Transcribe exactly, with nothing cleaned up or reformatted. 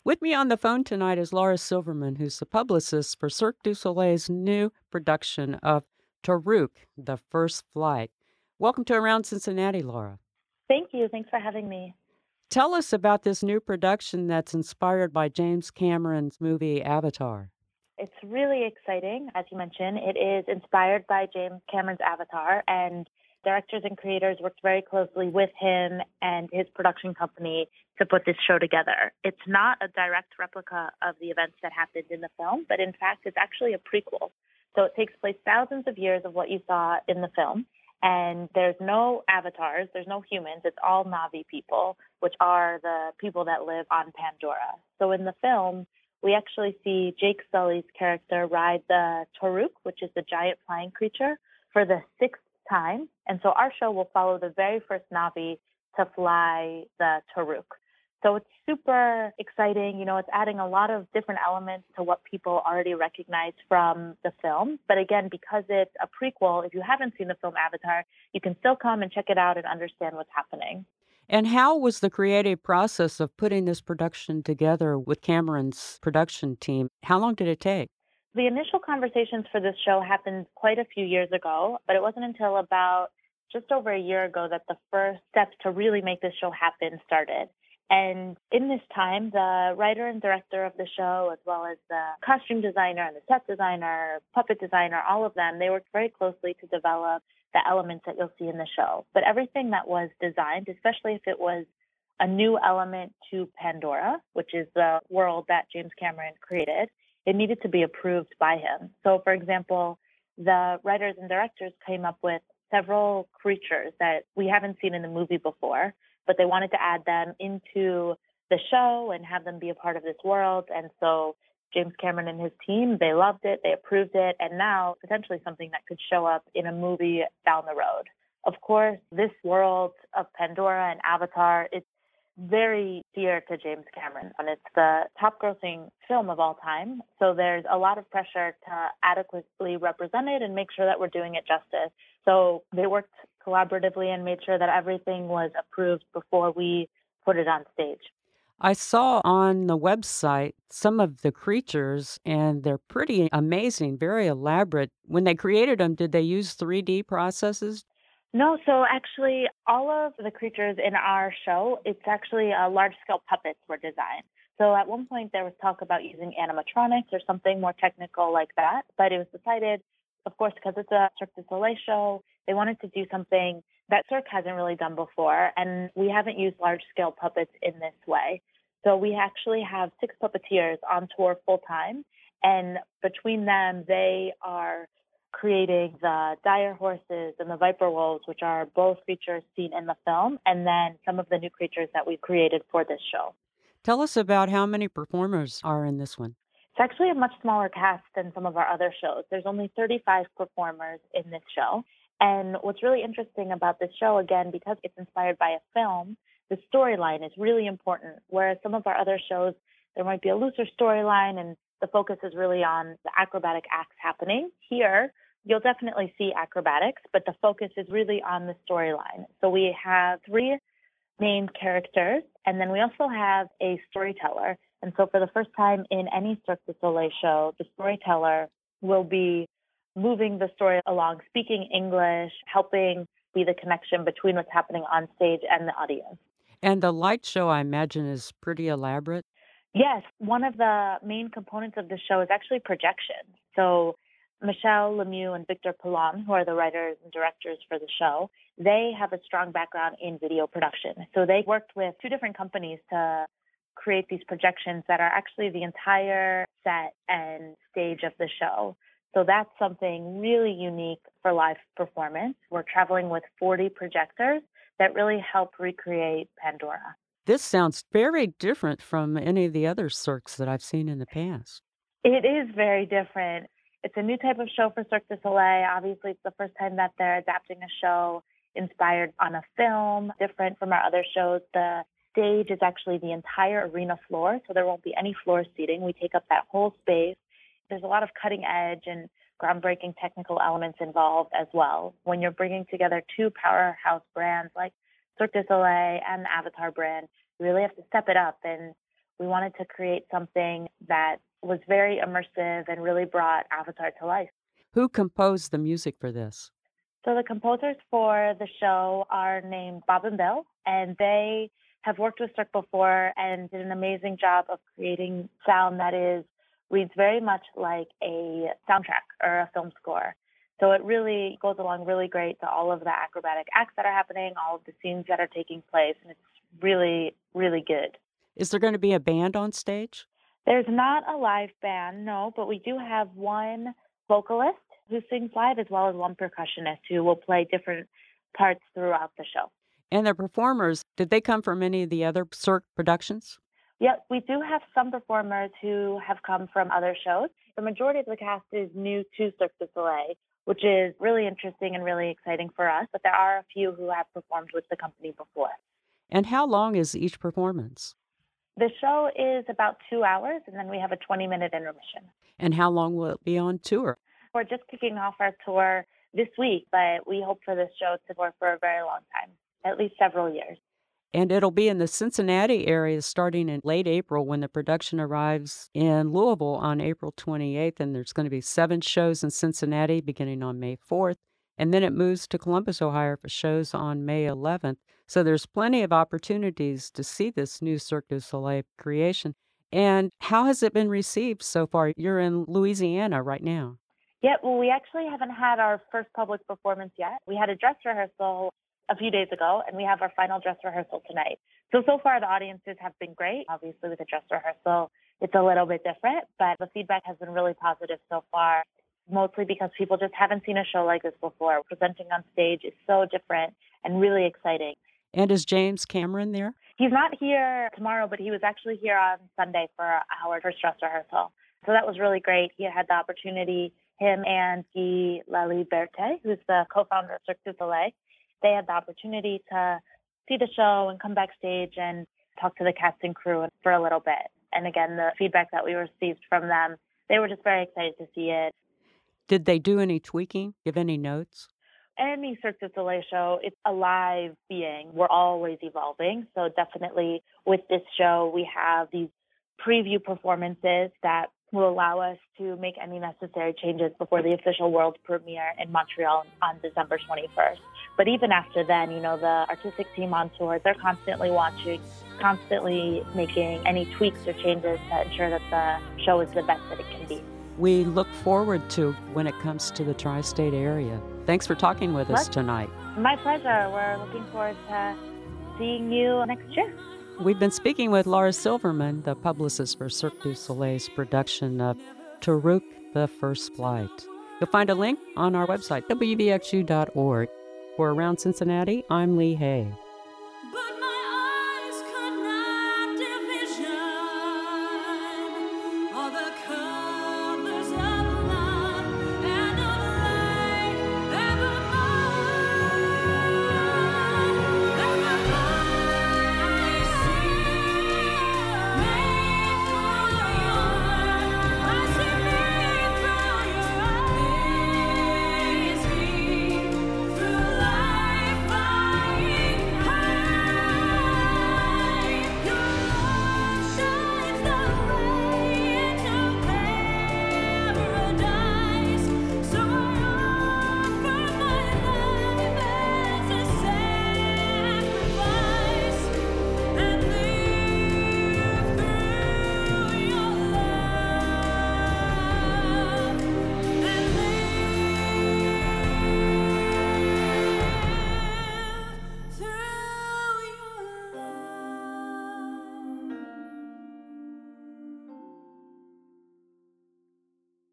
With me on the phone tonight is Laura Silverman, who's the publicist for Cirque du Soleil's new production of Taruk, The First Flight. Welcome to Around Cincinnati, Laura. Thank you. Thanks for having me. Tell us about this new production that's inspired by James Cameron's movie Avatar. It's really exciting. As you mentioned, it is inspired by James Cameron's Avatar, and directors and creators worked very closely with him and his production company to put this show together. It's not a direct replica of the events that happened in the film, but in fact, it's actually a prequel. So it takes place thousands of years of what you saw in the film. And there's no avatars, there's no humans, it's all Na'vi people, which are the people that live on Pandora. So in the film, we actually see Jake Sully's character ride the Toruk, which is the giant flying creature, for the sixth time. And so our show will follow the very first Na'vi to fly the Toruk. So it's super exciting. You know, it's adding a lot of different elements to what people already recognize from the film. But again, because it's a prequel, if you haven't seen the film Avatar, you can still come and check it out and understand what's happening. And how was the creative process of putting this production together with Cameron's production team? How long did it take? The initial conversations for this show happened quite a few years ago, but it wasn't until about just over a year ago that the first steps to really make this show happen started. And in this time, the writer and director of the show, as well as the costume designer and the set designer, puppet designer, all of them, they worked very closely to develop the elements that you'll see in the show. But everything that was designed, especially if it was a new element to Pandora, which is the world that James Cameron created, it needed to be approved by him. So, for example, the writers and directors came up with several creatures that we haven't seen in the movie before, but they wanted to add them into the show and have them be a part of this world. And so James Cameron and his team, they loved it, they approved it, and now potentially something that could show up in a movie down the road. Of course, this world of Pandora and Avatar, it's very dear to James Cameron, and it's the top grossing film of all time. So there's a lot of pressure to adequately represent it and make sure that we're doing it justice. So they worked collaboratively and made sure that everything was approved before we put it on stage. I saw on the website some of the creatures, and they're pretty amazing, very elaborate. When they created them, did they use three D processes? No, so actually, all of the creatures in our show, it's actually uh, large-scale puppets were designed. So at one point, there was talk about using animatronics or something more technical like that, but it was decided, of course, because it's a Cirque du Soleil show, they wanted to do something that Cirque hasn't really done before, and we haven't used large-scale puppets in this way. So we actually have six puppeteers on tour full-time, and between them, they are creating the dire horses and the viper wolves, which are both creatures seen in the film, and then some of the new creatures that we've created for this show. Tell us about how many performers are in this one. It's actually a much smaller cast than some of our other shows. There's only thirty-five performers in this show. And what's really interesting about this show, again, because it's inspired by a film, the storyline is really important. Whereas some of our other shows, there might be a looser storyline and the focus is really on the acrobatic acts happening. Here, you'll definitely see acrobatics, but the focus is really on the storyline. So we have three main characters, and then we also have a storyteller. And so for the first time in any Cirque du Soleil show, the storyteller will be moving the story along, speaking English, helping be the connection between what's happening on stage and the audience. And the light show, I imagine, is pretty elaborate. Yes, one of the main components of the show is actually projection. So Michelle Lemieux and Victor Poulon, who are the writers and directors for the show, they have a strong background in video production. So they worked with two different companies to create these projections that are actually the entire set and stage of the show. So that's something really unique for live performance. We're traveling with forty projectors that really help recreate Pandora. This sounds very different from any of the other cirques that I've seen in the past. It is very different. It's a new type of show for Cirque du Soleil. Obviously, it's the first time that they're adapting a show inspired on a film, different from our other shows. The stage is actually the entire arena floor, so there won't be any floor seating. We take up that whole space. There's a lot of cutting edge and groundbreaking technical elements involved as well. When you're bringing together two powerhouse brands like Cirque du Soleil and the Avatar brand, you really have to step it up. And We wanted to create something that was very immersive and really brought Avatar to life. Who composed the music for this? So the composers for the show are named Bob and Bill, and they have worked with Cirque before and did an amazing job of creating sound that is reads very much like a soundtrack or a film score. So it really goes along really great to all of the acrobatic acts that are happening, all of the scenes that are taking place, and it's really, really good. Is there going to be a band on stage? There's not a live band, no, but we do have one vocalist who sings live as well as one percussionist who will play different parts throughout the show. And the performers, did they come from any of the other Cirque productions? Yeah, we do have some performers who have come from other shows. The majority of the cast is new to Cirque du Soleil, which is really interesting and really exciting for us, but there are a few who have performed with the company before. And how long is each performance? The show is about two hours, and then we have a twenty-minute intermission. And how long will it be on tour? We're just kicking off our tour this week, but we hope for this show to tour for a very long time, at least several years. And it'll be in the Cincinnati area starting in late April when the production arrives in Louisville on April twenty-eighth. And there's going to be seven shows in Cincinnati beginning on May fourth. And then it moves to Columbus, Ohio for shows on May eleventh. So there's plenty of opportunities to see this new Cirque du Soleil creation. And how has it been received so far? You're in Louisiana right now. Yeah, well, we actually haven't had our first public performance yet. We had a dress rehearsal a few days ago, and we have our final dress rehearsal tonight. So, so far the audiences have been great. Obviously, with a dress rehearsal, it's a little bit different, but the feedback has been really positive so far, mostly because people just haven't seen a show like this before. Presenting on stage is so different and really exciting. And is James Cameron there? He's not here tomorrow, but he was actually here on Sunday for our first dress rehearsal. So that was really great. He had the opportunity, him and Guy Laliberte, who's the co-founder of Cirque du Soleil, they had the opportunity to see the show and come backstage and talk to the cast and crew for a little bit. And again, the feedback that we received from them, they were just very excited to see it. Did they do any tweaking, give any notes? Any Cirque du Soleil show, it's a live being. We're always evolving. So definitely with this show, we have these preview performances that will allow us to make any necessary changes before the official world premiere in Montreal on December twenty-first. But even after then, you know, the artistic team on tour, they're constantly watching, constantly making any tweaks or changes to ensure that the show is the best that it can be. We look forward to when it comes to the tri-state area. Thanks for talking with us tonight. My pleasure. We're looking forward to seeing you next year. We've been speaking with Laura Silverman, the publicist for Cirque du Soleil's production of Tarauk, the First Flight. You'll find a link on our website, w v x u dot org. For Around Cincinnati, I'm Lee Hay.